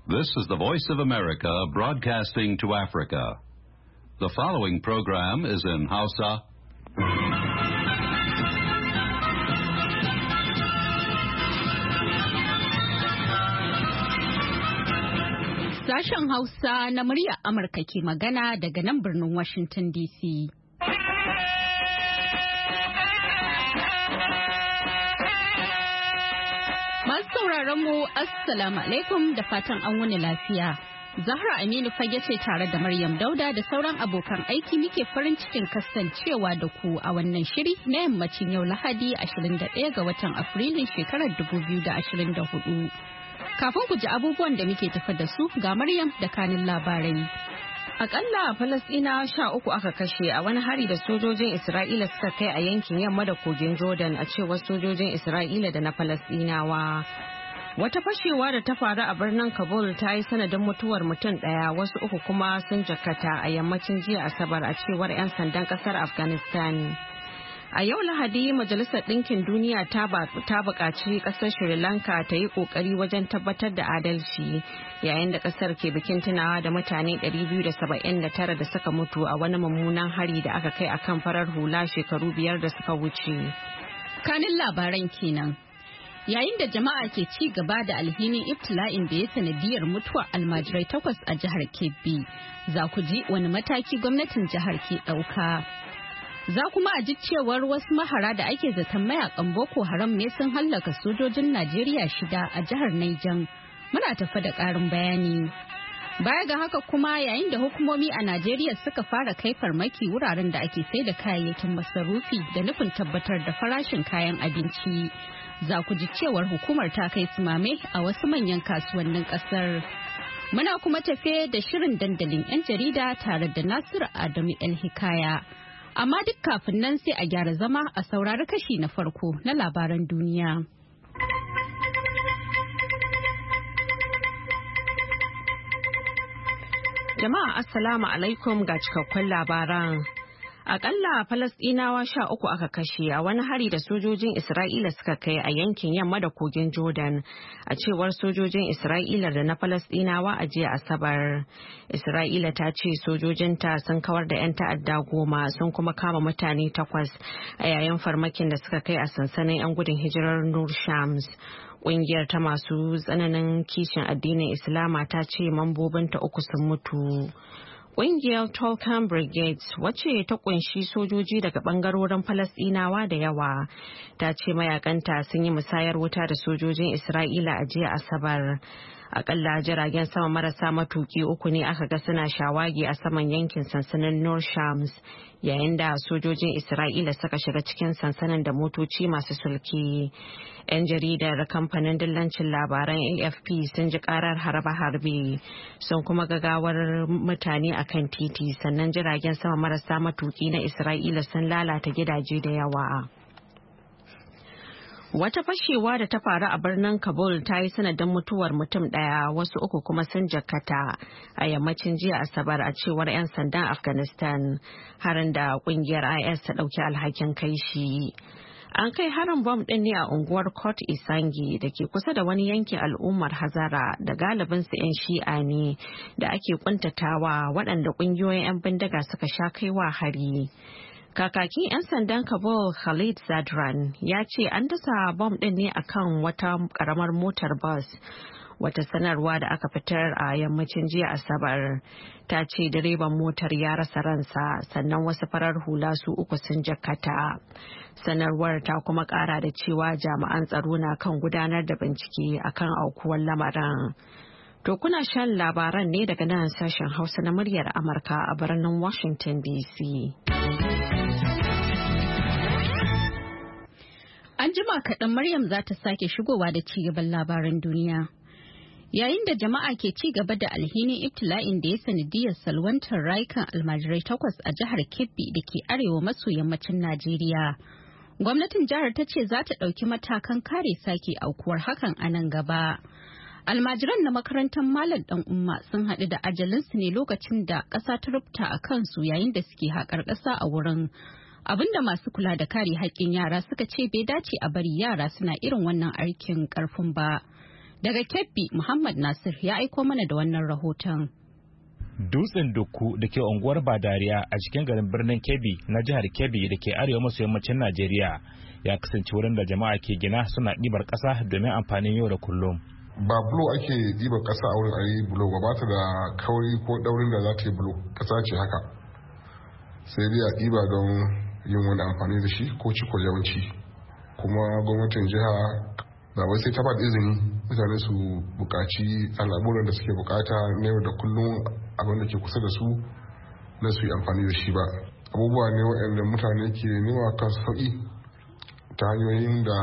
This is the Voice of America broadcasting to Africa. The following program is in Hausa. Sashen Hausa na murya Amurka ke magana daga nan birnin Washington DC. Masu sauraron mu Assalamu alaikum da fatan an wani lafiya. Zahra Aminu fage ce tare da Maryam Dauda da sauran abokan aiki muke farin cikin kasancewa da ku a wannan shiri na yammacin yau Lahadi 21 ga watan Afrilun shekarar 2024. Kafin ku ji abubuwan da muke tafa da su ga Maryam da kanin labarai. Akalla Falasɗinawa 13 aka kashe a wani hari da sojojin Isra'ila suka kai a yankin yamma da kogin Jordan a cewar sojojin Isra'ila da na Falasɗinawa. Wata fashewa da ta faru a birnin Kabul ta yi sanadin mutuwar mutum ɗaya, wasu uku kuma sun jakkata a yammacin jiya Asabar a cewar 'yan sandan ƙasar Afghanistan. A yau Lahadi, Majalisar Ɗinkin Duniya ta buƙaci ƙasar Sri Lanka ta yi ƙoƙari wajen tabbatar da adalci yayin da ƙasar ke bikin tunawa da mutane 279 da suka mutu a wani mummunan hari da aka kai akan farar hula shekaru 5 da suka wuce. Kanin labaran kenan. Yayin da jama'a ke ci gaba da alhinin ibtila'in da ya sanadiyar mutuwar almajirai 8 a jihar Kebbi, za ku ji wani mataki gwamnatin jihar ke ɗauka. Za kuma a ji cewar wasu mahara da ake zaton mayakan Boko Haram ne sun hallaka sojojin Najeriya 6 a jihar Niger. Muna tafa da ƙarin bayani. Baya ga haka kuma yayin da hukumomi a Najeriya suka fara kai farmaki wuraren da ake sai da kayayyakin masarufi da nufin tabbatar da farashin kayan abinci. Za ku ji cewar hukumar ta kai sumame a wasu manyan kasuwannin ƙasar. Muna kuma tafe da shirin dandalin 'yan jarida tare da Nasiru Adamu El Hikaya. Amma duk kafin nan sai a gyara zama a saurari kashi na farko na labaran duniya. Jama'a Assalamu alaikum ga cikakkun labaran. Akalla Falasɗinawa 13 aka kashe a wani hari da sojojin Isra'ila suka kai a yankin yamma da kogin Jordan a cewar sojojin Isra'ila da na Falasɗinawa a jiya Asabar. Isra'ila ta ce sojojinta sun kawar da 'yan ta'adda 10 sun kuma kama mutane 8 a yayin farmakin da suka kai a sansanin 'yan gudun hijirar Nur Shams. Ƙungiyar ta masu tsananin kishin addinin Islama ta ce mambobinta 3 sun mutu. Ƙungiyar Tolkien Brigades, wacce ta kunshi sojoji daga bangarorin Falasɗinawa da yawa, ta ce mayakanta sun yi musayar wuta da sojojin Isra'ila a jiya Asabar. Akalla jiragen sama marasa matuki 3 ne aka ga suna shawagi a saman yankin sansanin Nur Shams, yayin da sojojin Isra'ila suka shiga cikin sansanin da motoci masu sulki. 'Yan jaridar kamfanin dillancin labaran AFP sun ji karar harbe-harbe, sun kuma gagawar mutane a kan titi, sannan jiragen sama marasa matuki na Isra'ila sun lalata gidaje da yawa. Wata fashewa da ta faru a birnin Kabul ta yi sanadin mutuwar mutum ɗaya, wasu 3 kuma sun jakkata a yammacin jiya Asabar a cewar 'yan sandan Afghanistan, harin da kungiyar IS ta ɗauki alhakin kai shi. An kai harin bom ɗin ne a unguwar Kot Isangi da ke kusa da wani yankin al'ummar Hazara da galibinsu 'yan shi'a ne da ake kuntatawa, waɗanda ƙungiyoyin 'yan bindiga suka sha kaiwa hari. Kakakin 'yan sandan Kabul Khalid Zadran ya ce an dasa bom ɗin ne akan wata ƙaramar motar bus. Wata sanarwa da aka fitar a yammacin jiya Asabar ta ce direban motar ya rasa ransa, sannan wasu farar hula su 3 sun jakkata. Sanarwar ta kuma ƙara da cewa jami'an tsaro na kan gudanar da bincike akan aukuwar lamarin. To kuna shan labaran ne daga nan sashen Hausa na muryar Amurka a birnin Washington DC. An jima kaɗan Maryam za ta sake shigowa da ci gaban labaran duniya. Yayin da jama'a ke ci gaba da alhinin ibtila'in da ya sanadiyar salwantar rayukan almajirai 8 a jihar Kebbi da ke arewa maso yammacin Najeriya. Gwamnatin jihar ta ce za ta ɗauki matakan kare sake aukuwar hakan a nan gaba. Almajiran na makarantar Malam Dan Umma sun haɗu da ajalinsu ne lokacin da ƙasa ta rubuta a kansu yayin da suke haƙar ƙasa a wurin. Abinda masu kula da kare haƙƙin yara suka ce bai dace a bari yara suna irin wannan aikin ƙarfin ba. Daga Kebbi, Muhammad Nasir ya aiko mana da wannan rahoton. Dutsen Dukku da ke unguwar Badariya a cikin garin birnin Kebbi na jihar Kebbi da ke arewa maso yammacin Najeriya ya kasance wurin da jama'a ke gina suna ɗibar ƙasa domin amfanin yau da kullum. Ba bulo ake ɗibar ƙasa a wurin ayi bulo ba ta da kauri ko ɗaurin da za ta yi bulo, ƙasa ce haka. Sai dai a ɗiba don yin wani amfani da shi ko ciko yawanci. Kuma gwamnatin jiha ba wai sai ta ba da izini mutane su buƙaci al'amuran da suke buƙata na yau da kullum abin da ke kusa da su na su yi amfani da shi ba. Abubuwa ne waɗanda mutane ke nema kan sauƙi ta hanyoyin da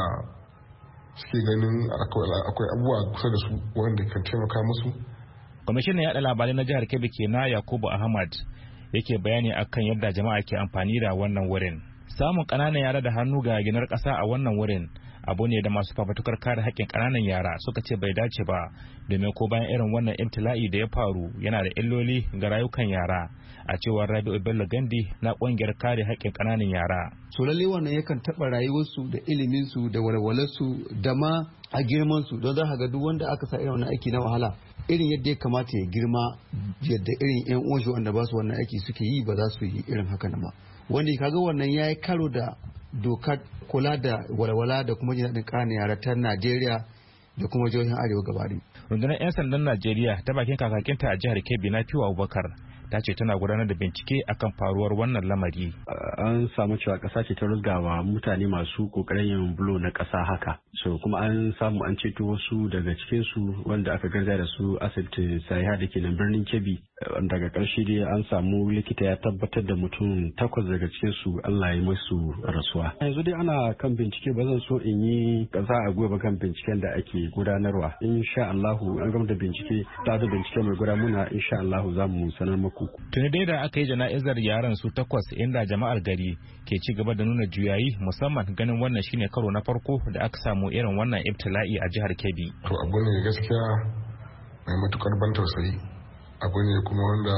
suke ganin akwai abubuwa kusa da su wanda kan taimaka musu. Kwamishinan yaɗa labarai na jihar Kebbi kenan Yakubu Ahmad yake bayani akan yadda jama'a ke amfani da wannan wurin. Samun ƙananan yara da hannu ga ginar ƙasa a wannan wurin abu ne da masu fafatukar kare haƙƙin ƙananan yara suka ce bai dace ba, domin ko bayan irin wannan ibtila'i da ya faru yana da illoli ga rayukan yara, a cewar Rabi'u Bello Gandi na ƙungiyar kare haƙƙin ƙananan yara. So lalle wannan yakan taɓa rayuwarsu da iliminsu da walwalarsu da ma a girmansu, don za ka ga duk wanda aka sa irin wannan aiki na wahala irin yadda ya kamata ya girma yadda irin yan uwan shi wanda ba su wannan aiki suke yi ba za su yi irin haka na ma. Wanda kaga wannan ya yi karo da dokar kula da walwala da kuma jin daɗin ƙananan yara ta Najeriya da kuma jihohin Arewa gabari. Rundunar 'yan sandan Najeriya ta bakin kakakinta a jihar Kebbi na Fiwa Abubakar ta ce tana gudanar da bincike akan faruwar wannan lamari. An samu cewa ƙasa ce ta rusgawa mutane masu ƙoƙarin yin bulo na ƙasa haka. So kuma an samu an ceto wasu daga cikinsu wanda aka garzaya da su asibitin Sahiha da ke nan birnin Kebbi. Daga ƙarshe dai an samu likita ya tabbatar da mutum 8 daga cikinsu Allah ya masu rasuwa. Yanzu dai ana kan bincike, ba zan so in yi ƙasa a gwiwa kan binciken da ake gudanarwa. Insha Allahu an gama da bincike, ta da bincike mai gudanarwa insha Allahu za mu sanar muku. Tuni dai da aka yi jana'izar yaran su 8 inda jama'ar gari ke ci gaba da nuna juyayi, musamman ganin wannan shine karo na farko da aka samu irin wannan ibtila'i a jihar Kebbi. To abu ne gaskiya mai matukar ban tausayi, abu ne kuma wanda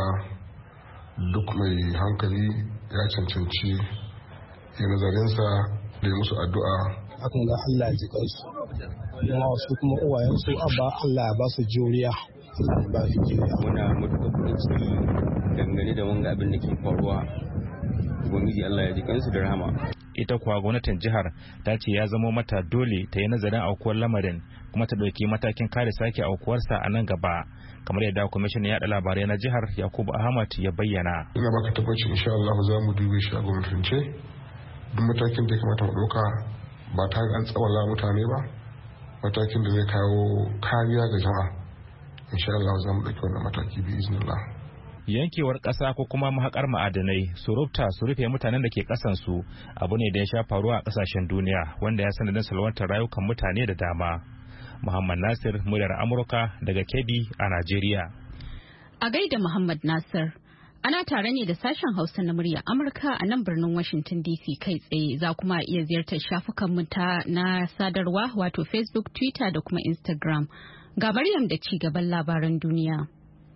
duk mai hankali ya cancanci ya nazarinsa da ya musu addu'a. Akan ga Allah ji kansu, kuma wasu kuma uwayensu abba Allah ya ba su juriya. Muna matuƙar farin ciki dangane da wanga abin da ke faruwa. Ubangiji Allah ya ji kansu da rahama. Ita kuwa gwamnatin jihar ta ce ya zama mata dole ta yi nazarin aukuwar lamarin kuma ta ɗauki matakin kare sake aukuwarsa a nan gaba, kamar yadda kwamishinan yaɗa labarai na jihar Yakubu Ahmad ya bayyana. Ina baka tabbacin insha Allah za mu dube shi a gwamnatance, duk matakin da ya kamata mu ɗauka ba tare an tsawala mutane ba, matakin da zai kawo kariya ga jama'a. Insha Allah za mu ɗauki wannan mataki bi iznillah. Yankewar ƙasa ko kuma mahaƙar ma'adanai su rufta su rufe mutanen da ke ƙasansu abu ne da ya sha faruwa a ƙasashen duniya, wanda ya sanadin salwantar rayukan mutane da dama. Muhammad Nasir, muryar Amurka daga Kebbi a Najeriya. A gaida Muhammad Nasir. Ana tare ne da sashen Hausa na muryar Amurka a nan birnin Washington DC kai tsaye. Za kuma iya ziyartar shafukanmu na sadarwa wato Facebook, Twitter da kuma Instagram. Ga Maryam da ci gaban labaran duniya.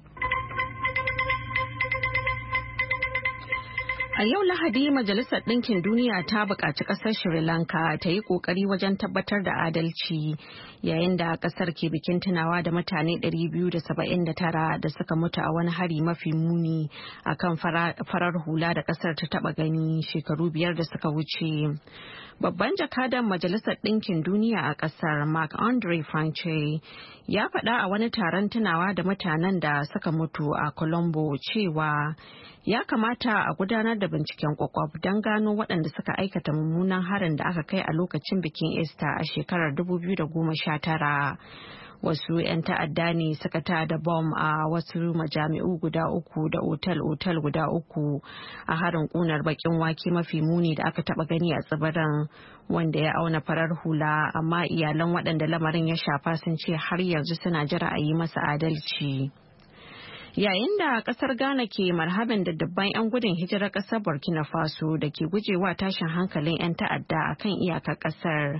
A yau Lahadi, Majalisar Ɗinkin Duniya ta buƙaci ƙasar Sri Lanka ta yi ƙoƙari wajen tabbatar da adalci yayin da ƙasar ke bikin tunawa da mutane 279 da suka mutu a wani hari mafi muni a kan farar hula da ƙasar ta taɓa gani shekaru 5 da suka wuce. Babban jakadan Majalisar Ɗinkin Duniya a ƙasar Marc-André Franche ya faɗa a wani taron tunawa da mutanen da suka mutu a Colombo cewa ya kamata a gudanar da binciken kwakwaf don gano waɗanda suka aikata mummunan harin da aka kai a lokacin bikin Easter a shekarar 2019. Wasu 'yan ta'adda ne suka tada bom a wasu majami'u guda 3 da otal-otal guda 3 a harin kunar bakin wake mafi muni da aka taba gani a tsibirin, wanda ya auna farar hula, amma iyalan waɗanda lamarin ya shafa sun ce har yanzu suna jira a yi masa adalci. Yayin da kasar Ghana ke marhaban da dubban 'yan gudun hijirar kasar Burkina Faso da ke gujewa tashin hankalin 'yan ta'adda a kan iyakar kasar,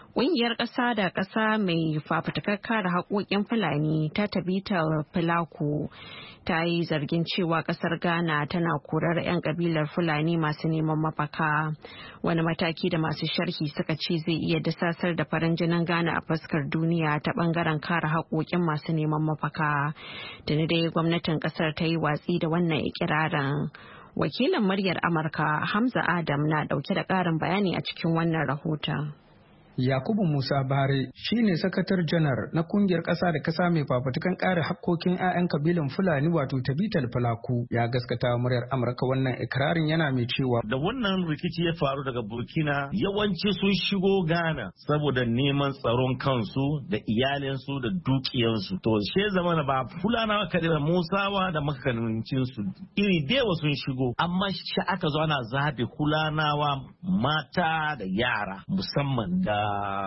Ƙungiyar ƙasa da ƙasa mai fafutukar kare haƙoƙin Fulani ta Tabita Filaku ta yi zargin cewa ƙasar Ghana tana korar 'yan ƙabilar Fulani masu neman mafaka. Wani mataki da masu sharhi suka ce zai iya dasasar da farin jinin Ghana a fuskar duniya ta ɓangaren kare haƙoƙin masu neman mafaka. Tuni dai gwamnatin ƙasar ta yi watsi da wannan ikirarin. Wakilin muryar Amurka Hamza Adam na ɗauke da ƙarin bayani a cikin wannan rahoton. Yakubu Musa Bare shine sakatar janar na kungiyar ƙasa da ƙasa mai fafutukan ƙare hakkokin 'ya'yan kabilan Fulani wato Tabital Falaku ya gaskata muryar Amurka wannan ikirarin yana mai cewa da wannan rikici ya faru daga Burkina yawanci sun shigo Ghana saboda neman tsaron kansu da iyalinsu da dukiyansu to she zama ba Fulanawa kadai da Musawa da makamancin su iri dewa sun shigo amma shi aka zo ana zabe Fulanawa mata da yara musamman da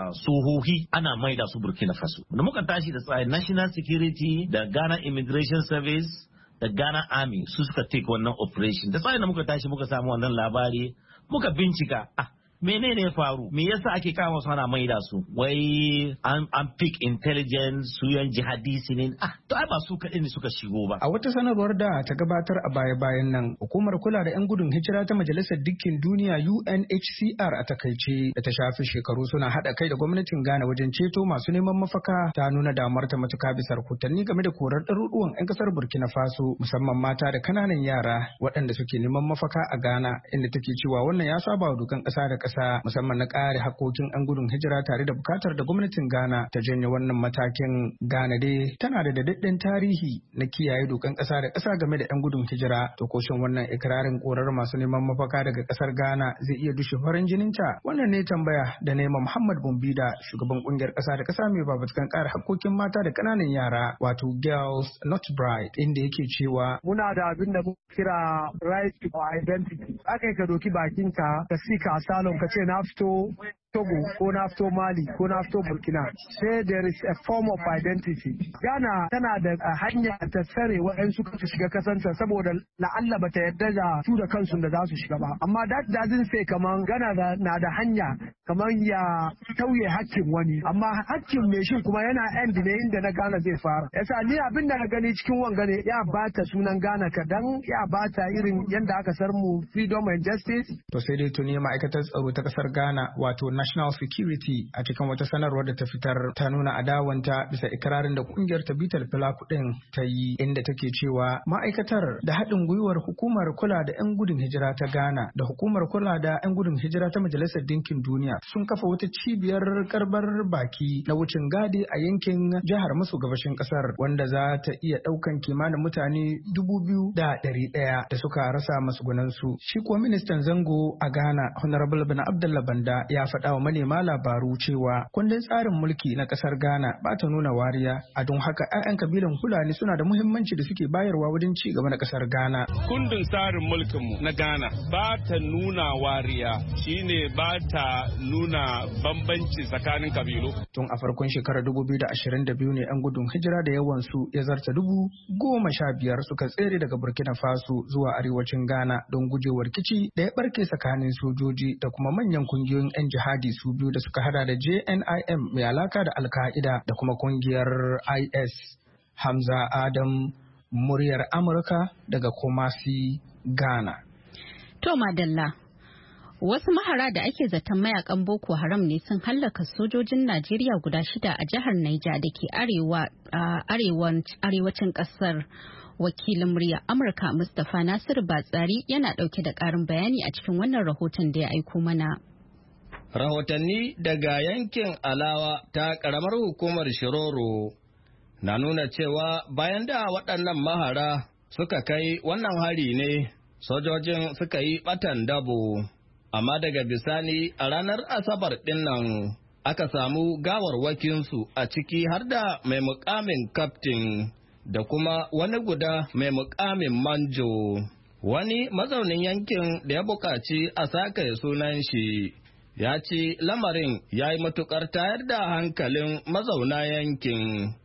sohohi ana maida su Burkina Faso. Da muka tashi da tsarin National Security da Ghana Immigration Service da Ghana Army su suka take wannan operation. Da tsarin da muka tashi muka samu wannan labari muka bincika. Menene ya faru? Me yasa ake kama su ana maida su? Wai an pick intelligence su yan jihadisi ne? To ai ba su kaɗai ne suka shigo ba. A wata sanarwar da ta gabatar a baya-bayan nan, hukumar kula da 'yan gudun hijira ta Majalisar Dukkin Duniya UNHCR a takaice da ta shafi shekaru suna haɗa kai da gwamnatin Ghana wajen ceto masu neman mafaka ta nuna damar ta matuka bisa rahotanni game da korar ɗaruruwan 'yan ƙasar Burkina Faso musamman mata da kananan yara waɗanda suke neman mafaka a Ghana inda take cewa wannan ya saba wa dokan ƙasa da ƙasa musamman na kare hakokin 'yan gudun hijira tare da bukatar da gwamnatin Ghana ta janye wannan matakin. Ghana dai tana da daɗaɗɗen tarihi na kiyaye dokan ƙasa da ƙasa game da 'yan gudun hijira. To koshin wannan ikirarin korar masu neman mafaka daga ƙasar Ghana zai iya dushe farin jininta? Wannan ne tambaya da nema Muhammad Bumbida shugaban ƙungiyar ƙasa da ƙasa mai babatukan kare hakokin mata da ƙananan yara wato Girls Not Bride inda yake cewa muna da abin da muka kira right to identity. Aka ka doki bakinka ka sika asylum ka ce na fito Togo ko na fito Mali ko na fito Burkina sai there is a form of identity. Ghana tana da hanya ta tsare waɗansu su shiga kasanta saboda la'alla bata yarda da su da kansu da za su shiga ba. Amma that doesn't say kaman Ghana na da hanya kaman ya tauye hakkin wani. Amma hakkin mai shi kuma yana end ne inda na Ghana zai fara. Yasa ni abin da na gani cikin wanga ne ya bata sunan Ghana kadan ya bata irin yanda aka sarmu freedom and justice. To sai dai tuni ma'aikatar tsaro ta kasar Ghana wato National Security a cikin wata sanarwar da ta fitar ta nuna adawanta bisa ikirarin da kungiyar Tabital Falaku din ta yi inda take cewa ma'aikatar da haɗin gwiwar hukumar kula da 'yan gudun hijira ta Ghana da hukumar kula da 'yan gudun hijira ta Majalisar Dinkin Duniya sun kafa wata cibiyar karbar baki na wucin gadi a yankin jihar maso gabashin kasar wanda za ta iya ɗaukan kimanin mutane 2,100 da suka rasa matsugunansu. Shi kuwa ministan zango a Ghana Honorable Bana Abdullah Banda ya faɗa wa manema labaru cewa kundin tsarin mulki na ƙasar Ghana ba ta nuna wariya a don haka 'ya'yan kabilan Fulani suna da muhimmanci da suke bayarwa wajen ci gaba na ƙasar Ghana. Kundin tsarin mulkinmu na Ghana ba ta nuna wariya shine ba ta nuna bambanci tsakanin kabilu. Tun a farkon shekarar 2022 ne 'yan gudun hijira da yawansu ya zarta 15,000 suka tsere daga Burkina Faso zuwa arewacin Ghana don gujewa rikici da ya barke tsakanin sojoji da kuma manyan kungiyoyin 'yan jihadi su biyu da suka hada da JNIM mai alaka da Al-Qaida da kuma kungiyar IS. Hamza Adam, muryar Amurka daga Kumasi, Ghana. To madalla. Wasu mahara da ake zaton mayakan Boko Haram ne sun hallaka sojojin Najeriya guda 6 a jihar Niger da ke arewacin kasar. Wakilin murya Amurka Mustapha Nasiru Batsari yana dauke da karin bayani a cikin wannan rahoton da ya aiko mana. Rahotanni daga yankin Alawa ta ƙaramar hukumar Shiroro na nuna cewa bayan da waɗannan mahara suka kai wannan hari ne, sojojin suka yi ɓatan dabo, amma daga bisani a ranar Asabar ɗinnan aka samu gawarwakinsu a ciki har da mai mukamin kaftin da kuma wani guda mai mukamin manjo. Wani mazaunin yankin da ya buƙaci a sakaye sunan shi ya ce lamarin ya yi matuƙar tayar da hankalin mazauna yankin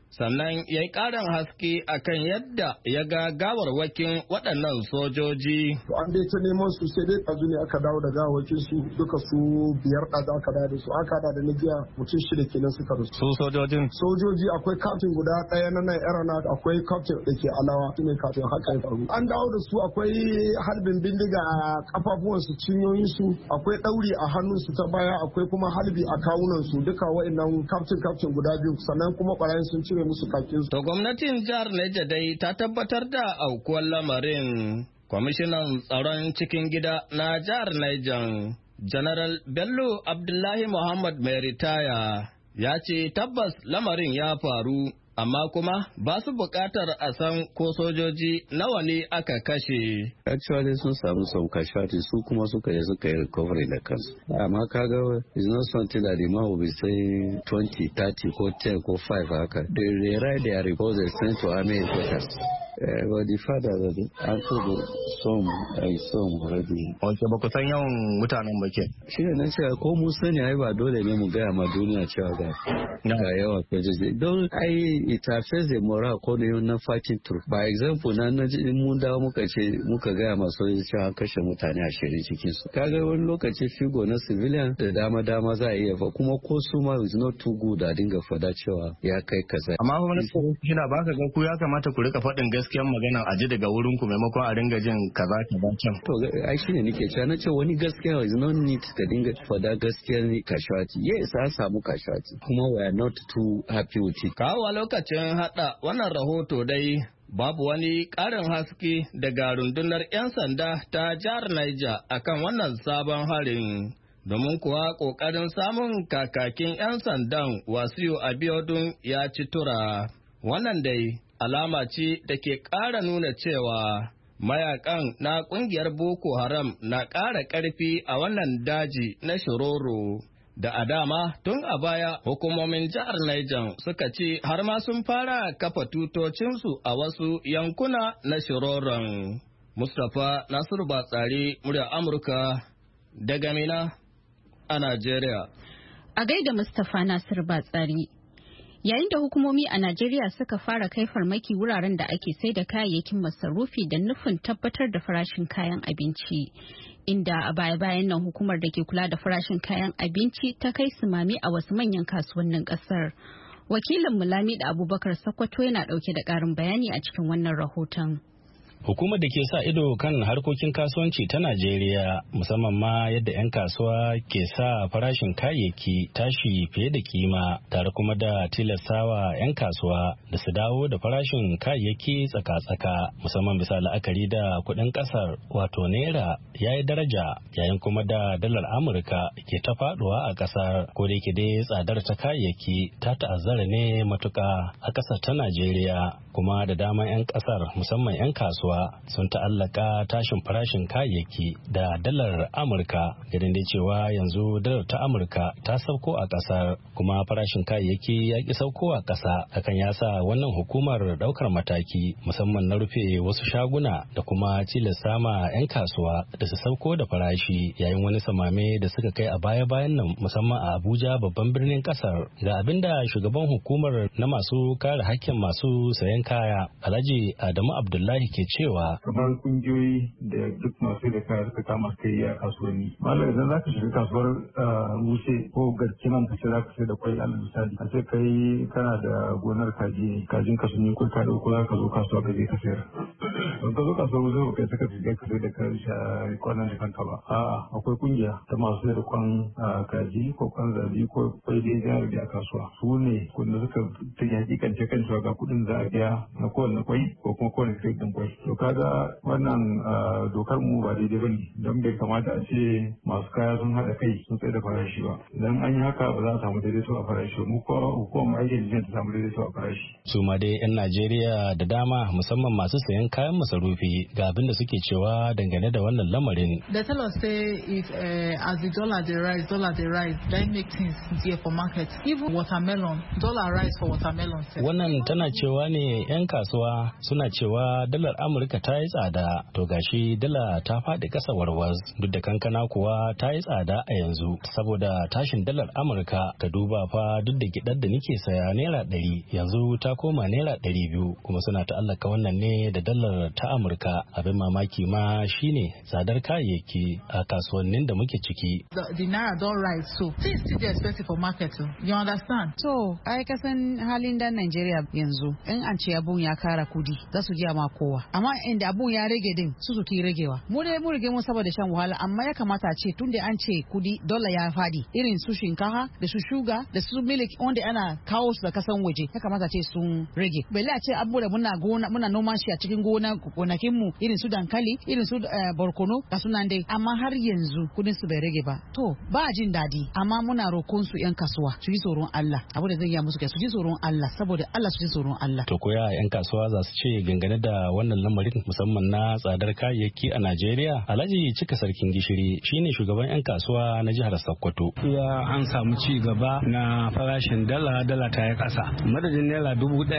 sannan ya yi ƙarin haske akan yadda ya ga gawarwakin waɗannan sojoji. An dai ta neman su sai dai ɗazu ne aka dawo da gawarwakin su duka su 5 ɗazu aka dawo da su aka da na jiya mutum 6 kenan suka rasu. Su sojojin? Sojoji akwai kaftin guda ɗaya na nan Erana akwai kaftin da ke Alawa su ne kaftin haka ya faru. An dawo da su akwai harbin bindiga a kafafuwansu cinyoyinsu akwai ɗauri a hannunsu ta baya akwai kuma halbi a kawunansu duka wa'annan kaftin guda biyu sannan kuma ɓarayin sun cire musu kakinsu. To gwamnatin jihar Niger dai ta tabbatar da aukuwar lamarin. Kwamishinan tsaron cikin gida na jihar Niger, General Bello Abdullahi Muhammad mai ritaya, ya ce tabbas lamarin ya faru. Amma kuma ba su buƙatar a san ko sojoji nawa ne aka kashe. Actually sun samu some casualties su kuma suka yi recovery da kansu. Amma kaga is not something that the man will be saying 20, 30 ko 10 ko 5 haka. They write their reports and send to army headquarters. But the father an told some already. Wace ba ku san yawan mutanen ba ke? Shi ne nan cewa ko mun sani ai ba dole ne mu gaya ma duniya cewa ga yawa sojoji. Don ai it affects the morale ko ne na fighting through. By example na mun dawo muka gaya ma sojoji cewa an kashe mutane 20 cikin su. Kaga wani lokaci figo na civilian da dama za a iya fa kuma ko su ma is not too good a dinga fada cewa ya kai kaza. Amma wani shi na baka ga ku ya kamata ku rika faɗin gaskiyar magana a ji daga wurin ku maimakon a dinga jin kaza can. To ai shine nake cewa na ce wani gaskiya is not need ka dinga fada gaskiyar casualty. Yes an samu casualty kuma we are not too happy with it. Kawo lokacin hada wannan rahoto dai babu wani ƙarin haske daga rundunar 'yan sanda ta jihar Niger akan wannan sabon harin. Domin kuwa ƙoƙarin samun kakakin 'yan sandan Wasiu Abiodun ya ci tura. Wannan dai alama ce da ke ƙara nuna cewa mayakan na ƙungiyar Boko Haram na ƙara ƙarfi a wannan daji na Shiroro. Da a dama tun a baya hukumomin jihar Niger suka ce har ma sun fara kafa tutocinsu a wasu yankuna na Shiroron. Mustapha Nasiru Batsari, murya Amurka daga Mina a Najeriya. A gaida Mustapha Nasiru Batsari. Yayin da hukumomi a Najeriya suka fara kai farmaki wuraren da ake sai da kayayyakin masarufi da nufin tabbatar da farashin kayan abinci. Inda a baya-bayan nan hukumar da ke kula da farashin kayan abinci ta kai sumami a wasu manyan kasuwannin kasar. Wakilin Mulami da Abubakar Sokoto yana dauke da karin bayani a cikin wannan rahoton. Hukumar da ke sa ido kan harkokin kasuwanci ta Najeriya musamman ma yadda 'yan kasuwa ke sa farashin kayayyaki tashi fiye da kima tare kuma da tilastawa 'yan kasuwa da su dawo da farashin kayayyaki tsaka-tsaka musamman bisa la'akari da kuɗin ƙasar wato naira ya yi daraja yayin kuma da dalar Amurka ke ta faɗuwa a ƙasar ko da yake dai tsadar ta kayayyaki ta ta'azzara ne matuƙa a ƙasar ta Najeriya kuma da dama 'yan ƙasar musamman 'yan kasuwa sun ta'allaka tashin farashin kayayyaki da dalar Amurka ganin dai cewa yanzu dalar ta Amurka ta sauko a kasar kuma farashin kayayyaki ya ki sauko a kasa hakan ya sa wannan hukumar daukar mataki musamman na rufe wasu shaguna da kuma tilasta ma 'yan kasuwa da su sauko da farashi yayin wani samame da suka kai a baya-bayan nan musamman a Abuja babban birnin kasar ga abinda shugaban hukumar na masu kare hakkin masu sayan kaya Alhaji Adamu Abdullahi ke cewa kamar kungiyoyi da duk masu da kaya suka kama kai a kasuwanni malam idan zaka shiga kasuwar wuce ko garki nan kace zaka sai da kwai alal misali a ce kai kana da gonar kajin ka sun yi ko ka dauko zaka zo kasuwa ka je ka sayar don ka zo kasuwar wuce kai saka shiga ka sai da kai kwanan da kanka ba a'a akwai kungiya ta masu sai da kwan kaji ko kwan zabi ko kwai da ya da kasuwa su ne kunda suka take hakikance kan cewa ga kudin za a biya na kowanne kwai ko kuma kowanne sai din kwai to kaga wannan dokar mu ba daidai bane don bai kamata a ce masu kaya sun haɗa kai sun tsaye da farashi ba idan an yi haka ba za a samu daidaito a farashi mu ko hukumar aikin jiya ta samu daidaito a farashi su ma dai 'yan Najeriya da dama musamman masu sayan kaya kayan masarufi ga abin da suke cewa dangane da wannan lamarin. They tell us say if as the dollar dey rise, that make things easier for market. Even watermelon, dollar rise for watermelon. Wannan tana cewa ne 'yan kasuwa suna cewa dalar Amurka ta yi tsada, to gashi dala ta faɗi ƙasa warwas, duk da kankana kuwa ta yi tsada a yanzu saboda tashin dalar Amurka. Ka duba fa duk da gidar da nake saya naira 100 yanzu ta koma naira 200, kuma suna ta'allaka wannan ne da dalar ta Amurka. Abin mamaki ma shine tsadar kayayyaki a kasuwannin da muke ciki. The naira don rise, so things still dey expensive for market. You understand? So ai kasan halin dan Najeriya yanzu in an ce abun ya kara kudi za su jiya ma kowa, amma inda abun ya rage din su ki ragewa. Mu dai mu rage mu saboda shan wahala, amma ya kamata ce tunda an ce kudi dollar ya fadi, irin su shinkafa da su shuga da su milk wanda ana kawo su da kasan waje ya kamata ce sun rage. Bale a ce abu da muna noman shi a cikin gonakin mu, irin su dankali, irin su barkono ga sunan dai, amma har yanzu kudin su bai rage ba. To ba jin dadi, amma muna roƙon su 'yan kasuwa su yi tsoron Allah. Abu da zan yi musu kai su ji tsoron Allah, saboda Allah su ji tsoron Allah. To koya 'yan kasuwa za su ce gangane da wannan lamarin musamman na tsadar kayayyaki a Najeriya? Alhaji Cika Sarkin Gishiri shine shugaban 'yan kasuwa na jihar Sokoto. Ya an samu ci gaba na farashin dala ta yi ƙasa. Madadin naira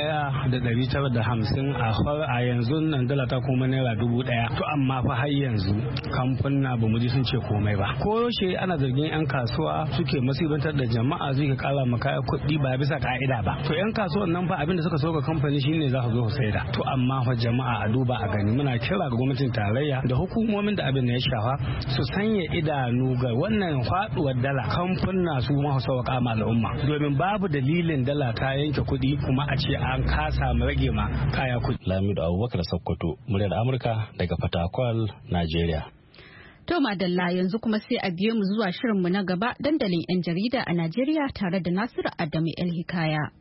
1,950 a yanzu nan dala ta kuma naira 1,000. To amma fa har yanzu kamfuna ba mu ji sun ce komai ba. Ko yaushe ana zargin 'yan kasuwa suke masibantar da jama'a suke kara maka kuɗi ba bisa ka'ida ba. To 'yan kasuwan nan fa abin da suka so ga kamfani shine za su zo su saida. To amma fa jama'a a duba a gani, muna kira ga gwamnatin tarayya da hukumomin da abin da ya shafa su sanya idanu ga wannan faduwar dala. Kamfuna su ma su sauka ma al'umma, domin babu dalilin dala ta yanke kuɗi kuma a ce an kasa mu rage ma kaya kuɗi. Lamido Abubakar Sokoto, muryar Amurka daga Fatakwal, Najeriya. To madalla, yanzu kuma sai a biyo mu zuwa shirinmu na gaba, dandalin 'yan jarida a Najeriya tare da Nasiru Adamu El Hikaya.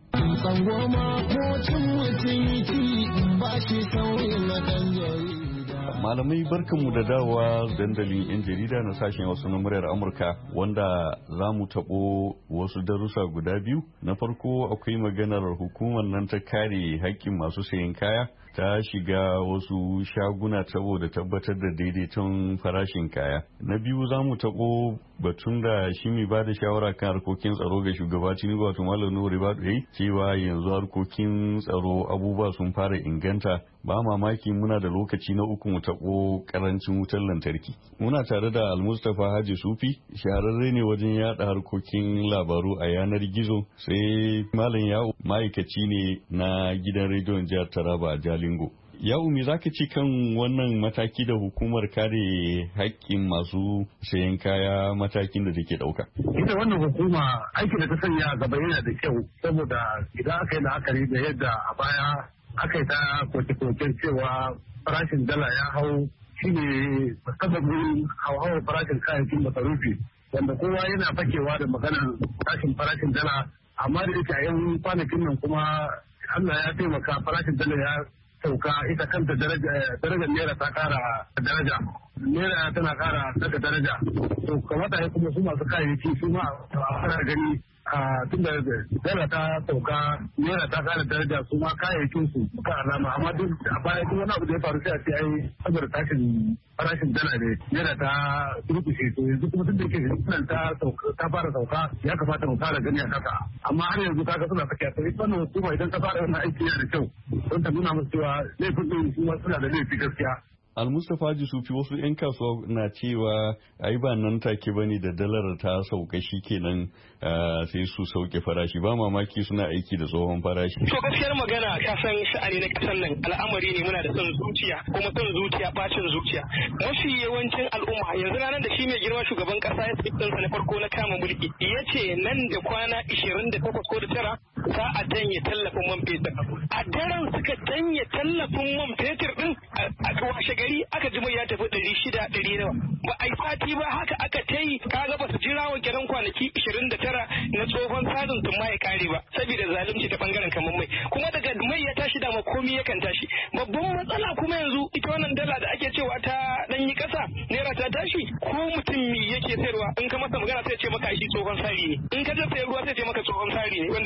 Malamai barkanmu da dawowa dandalin 'yan jarida na sashen wasu na muryar Amurka, wanda za mu taɓo wasu darussa guda biyu. Na farko akwai maganar hukumar nan ta kare haƙƙin masu sayan kaya ta shiga wasu shaguna saboda tabbatar da daidaiton farashin kaya. Na biyu za mu taɓo batun da shi mai ba da shawara kan harkokin tsaro ga shugaba Tinubu wato Malam Nuhu Ribadu cewa yanzu harkokin tsaro abubuwa sun fara inganta. Ba mamaki muna da lokaci na uku mu taɓo karancin wutar lantarki. Muna tare da Almustapha Haji Sufi, shahararre ne wajen yada harkokin labaru a yanar gizo, sai Malam Ya'u ma'aikaci ne na gidan rediyon jihar Taraba a Jalingo. Ya'u, me zaka ci kan wannan mataki da hukumar kare haƙƙin masu sayan kaya matakin da take ɗauka? Ita wannan hukuma aikin da ta sanya gaba yana da kyau, saboda idan aka yi la'akari da yadda a baya aka yi ta koke-koken cewa farashin dala ya hau, shi ne sababin hauhawar farashin kayayyakin masarufi, wanda kowa yana fakewa da maganar farashin dala, amma da yake a yan kwanakin nan kuma Allah ya taimaka farashin dala ya sauka, ita kanta darajar naira ta kara daraja, naira tana kara daga daraja, to kamata ya kuma su masu kayayyaki su ma a fara gani tun da dala ta sauka naira ta kara daraja, su ma kayayyakin su suka alama, amma duk a baya duk wani abu da ya faru sai a ce ai saboda tashin farashin dala ne naira ta durkushe, to yanzu kuma tun da ke nan ta fara sauka ya kamata mu fara gani a kasa, amma har yanzu kaga suna sakiya, to ita wannan hukuma idan ta fara wannan aiki yana da kyau don ta nuna musu cewa laifin ɗin su ma suna da laifi gaskiya. Almustapha Jisufi, wasu 'yan kasuwa na cewa ai ba nan take bane da dalar ta sauka shi kenan sai su sauke farashi, ba mamaki suna aiki da tsohon farashi. To gaskiyar magana ka san sha'ani na kasan nan al'amari ne, muna da son zuciya, kuma son zuciya bacin zuciya. Mafi yawancin al'umma yanzu ranar da shi mai girma shugaban kasa ya sa na farko na kama mulki ya ce nan da kwana 28 ko da tara za a danye tallafin man fetur. A daren suka danye tallafin man fetur din a washe gari aka ji mai ya tafi 600 ba a yi sati ba haka aka ta yi, kaga ba su jira wa kiran kwanaki 29 na tsohon sadin tun ma ya kare ba saboda zalunci ta bangaren kamar mai, kuma daga mai ya tashi dama komi yakan tashi. Babban matsala kuma yanzu ita wannan dala da ake cewa ta danyi kasa naira ta tashi, ko mutum mi yake sayarwa in ka masa magana sai ce maka shi tsohon sari ne, in ka je sayar ruwa sai ce maka tsohon sari ne, wanda ba dalar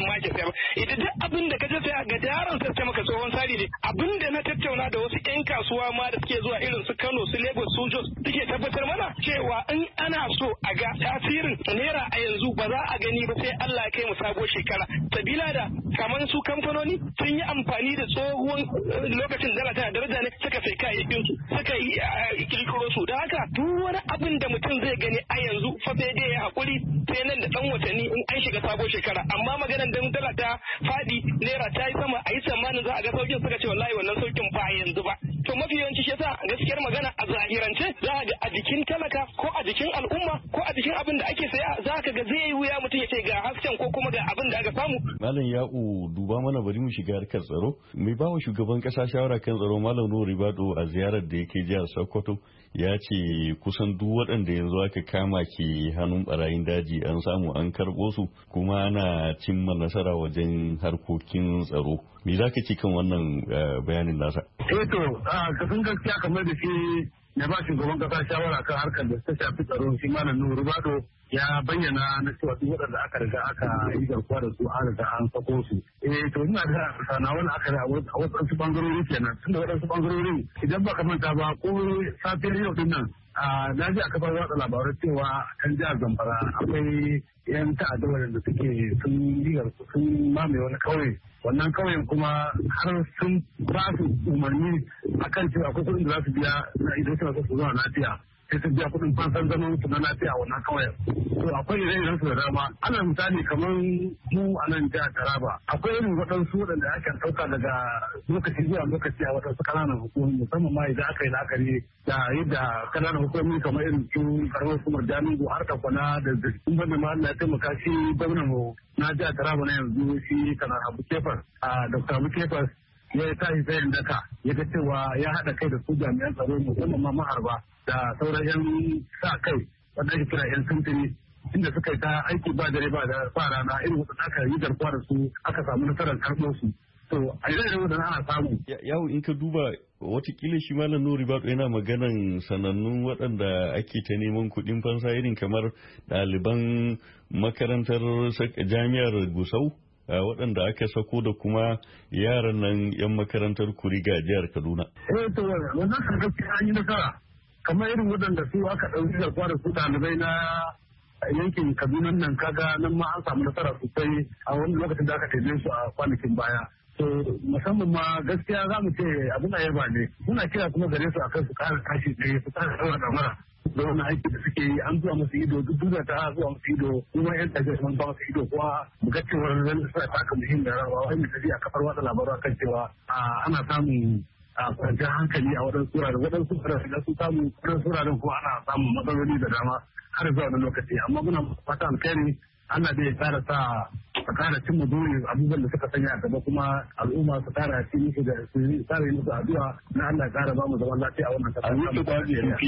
ma ke saya ba idan duk abin da ka je sai ga yaron sai maka tsohon tsari ne abin da na tattauna da wasu 'yan kasuwa ma da suke zuwa irin su Kano su Lagos su Jos suke tabbatar mana cewa in ana so a ga tasirin naira a yanzu ba za a gani ba sai Allah ya kai mu sabuwar shekara sabila da kamar su kamfanoni sun yi amfani da tsohon lokacin dala tana daraja ne suka sai kayayyakin su suka yi kirkiro su da haka duk wani abin da mutum zai gani a yanzu fa sai dai ya hakuri sai nan da dan watanni in an shiga sabuwar shekara amma maganar dan dala ta fadi naira ta yi sama a yi tsammanin za a ga saukin suka ce wallahi wannan saukin ba yanzu ba to mafi yawanci shi yasa gaskiyar magana a zahirance za a ga a jikin talaka ko a jikin al'umma ko a jikin abin da ake saya za ka ga zai yi wuya mutum ya ce ga hasken ko kuma ga abin da aka samu. Malam Ya'u duba mana bari mu shiga harkar tsaro. Mai bawa shugaban kasa shawara kan tsaro Malam Nuhu Ribado a ziyarar da yake jihar Sokoto ya ce kusan duk waɗanda yanzu aka kama ke hannun barayin daji an samu an karɓo su kuma ana cimma nasara wajen harkokin tsaro. Me za ka ci kan wannan bayanin nasa? Kasan gaskiya kamar da shi ya ba shugaban kasa shawara kan harkar da ta shafi tsaro shi Malam Nuhu Ribado ya bayyana na cewa duk waɗanda aka riga aka yi garkuwa da su an riga an sako su. To ina da sana wani aka a wasu bangarori kenan tunda waɗansu bangarorin idan ba ka manta ba ko safiyar yau din nan na ji a kafar watsa labarai cewa kan jihar Zamfara akwai yan ta'adda waɗanda suke sun mamaye wani kauye wannan kauyen kuma har sun ba su umarni akan cewa akwai kuɗin da za su biya idan suna so su zama lafiya sai su biya kuɗin fansan zaman su na lafiya wannan kauyen. To akwai ire-iren su da dama ana misali kamar mu a nan jihar Taraba akwai irin waɗansu waɗanda ake ɗauka daga lokaci zuwa lokaci a waɗansu ƙananan hukumomi musamman ma idan aka yi la'akari da yadda ƙananan hukumomi kamar irin su karamar hukumar Jalingo har Kafana da Zirkin Banda ma Allah ya taimaka shi gwamnan mu na jihar Taraba na yanzu shi Kanar Abu Kefas Dr. Abu Kefas ya tashi tsayin daka ya ga cewa ya haɗa kai da su jami'an tsaro musamman ma maharba da sauran 'yan sa kai wanda ake kira 'yan sintiri inda suka yi ta aiki ba dare ba da ba rana irin wadanda aka yi garkuwa da su aka samu nasarar karɓo su to a irin wadanda ana samu. Yawo in ka duba watakila shi Malam Nuhu Ribado yana maganan sanannun waɗanda ake ta neman kuɗin fansa irin kamar ɗaliban makarantar jami'ar Gusau waɗanda aka sako da kuma yaran nan 'yan makarantar Kuriga jihar Kaduna. To wannan kan gaskiya an yi nasara kamar irin waɗanda su aka ɗauki garkuwa da su ɗalibai na yankin Kaduna nan kaga nan ma an samu nasara sosai a wani lokacin da aka taje su a kwanakin baya. To musamman ma gaskiya za mu ce abin ayaba ne muna kira kuma gare su akan su ƙara tashi tsaye su ƙara ɗaura ɗamara da wani aiki da suke yi an zuwa musu ido duk duniya ta zuwa musu ido kuma yan tafiya sun ba musu ido kuwa ga cewar zan suna taka muhimmiyar rawa wani tafi a kafar watsa labaru akan cewa ana samun kwanciyar hankali a waɗansu wuraren da su samu waɗansu wuraren kuma ana samun matsaloli da dama har zuwa wani lokaci amma muna fata alkhairi Allah zai tsara sa a kara cimma burin abubuwan da suka sanya a gaba kuma al'umma su kara ci musu da su tsara yi musu addu'a na Allah ya kara ba mu zaman lafiya a wannan kasa. A wuce ba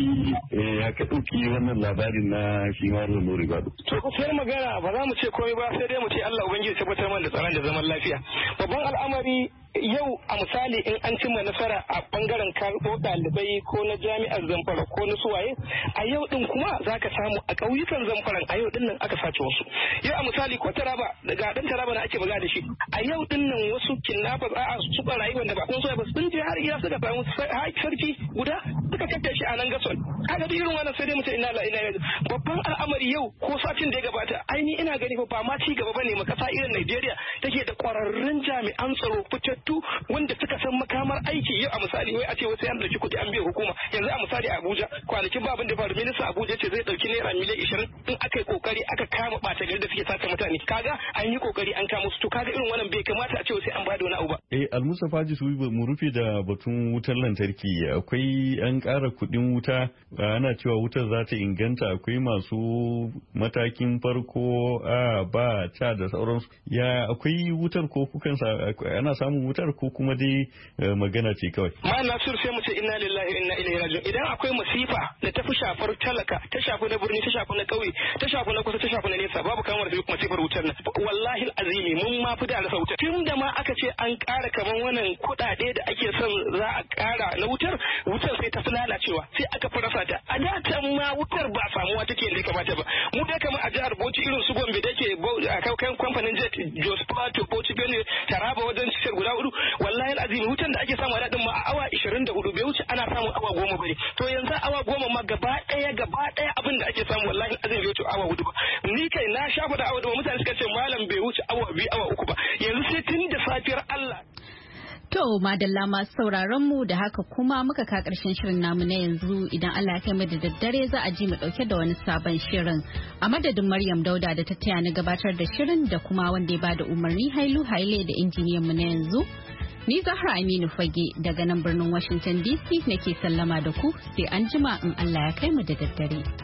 ya ka ɗauki wannan labarin na shi Malam Nuhu Ribado. To kusur magana ba za mu ce komai ba sai dai mu ce Allah ubangiji tabbatar mana da tsaron da zaman lafiya. Babban al'amari yau a misali in an cimma nasara a bangaren karɓo ɗalibai ko na jami'ar Zamfara ko na suwaye a yau din kuma za ka samu a ƙauyukan Zamfaran a yau din nan aka sace wasu. Yau a misali ko Taraba daga dan Taraba na ake buga da shi a yau din nan wasu kidnappers su barayi wanda ba kun so ba sun je har gida suka samu sarki guda suka kakkashe shi a nan Gasol. Kaga duk irin wannan sai dai mutum ina la ina babban al'amari yau ko satin da ya gabata aini ina gani ba ma ci gaba bane ma kasa irin Najeriya take da ƙwararrun jami'an tsaro fitattu wanda suka san makamar aiki yau a misali wai a ce wasu yan dauki kuɗi an biya hukuma yanzu a misali a Abuja kwanakin ba abin da faru minista Abuja ce zai dauki naira miliyan 20 in aka yi kokari aka kama ɓata gari da suke sace mutane kaga an yi kokari an kama su to kaga irin wannan bai kamata a ce sai an bada wani abu ba. Almustapha Jisu mu rufe da batun wutar lantarki akwai an ƙara kuɗin wuta ana cewa wutar za ta inganta akwai masu matakin farko ba ca da sauransu ya akwai wutar ko kukansa ana samun wutar ko kuma dai magana ce kawai. Ma Nasiru sai mu ce inna lillahi wa inna ilaihi raji'un. Idan akwai masifa da ta fi shafar talaka, ta shafi na birni, ta shafi na ƙauye, ta shafi na kusa, ta shafi na nesa, babu kamar da masifar wutar nan. Wallahi azimi mun ma fi da rasa wutar. Tun da ma aka ce an ƙara kaman wannan kuɗaɗe da ake son za a ƙara na wutar sai ta fi lalacewa, sai aka fi rasa ta. A da can ma wutar ba samuwa take da kamata ba. Mu dai kamar a jihar Bauchi irin su Gombe da ke a kan kamfanin Jet, Jos Plateau, Bauchi Benue, Taraba wajen cishar guda 4, wallahi azimi wutar da ake samu a daɗin ma a awa 24 bai wuce ana samun awa 10 bane. To yanzu awa 10 ma gaba ɗaya abin da ake samu wallahi azumi bai wuce awa 4 ba. Ni kai na shafa da awa 4 mutane suka ce malam bai wuce awa 2 awa 3 ba. Yanzu sai tun da safiyar Allah. To madalla masu sauraron mu da haka kuma muka ka karshen shirin namu na yanzu, idan Allah ya kai mu da daddare za a ji mu dauke da wani sabon shirin. A madadin Maryam Dauda da ta taya ni gabatar da shirin da kuma wanda ya bada umarni Hailu Haile da injiniyan mu na yanzu. Ni Zahra Aminu Fage daga nan birnin Washington DC nake sallama da ku sai an jima in Allah ya kai mu da daddare.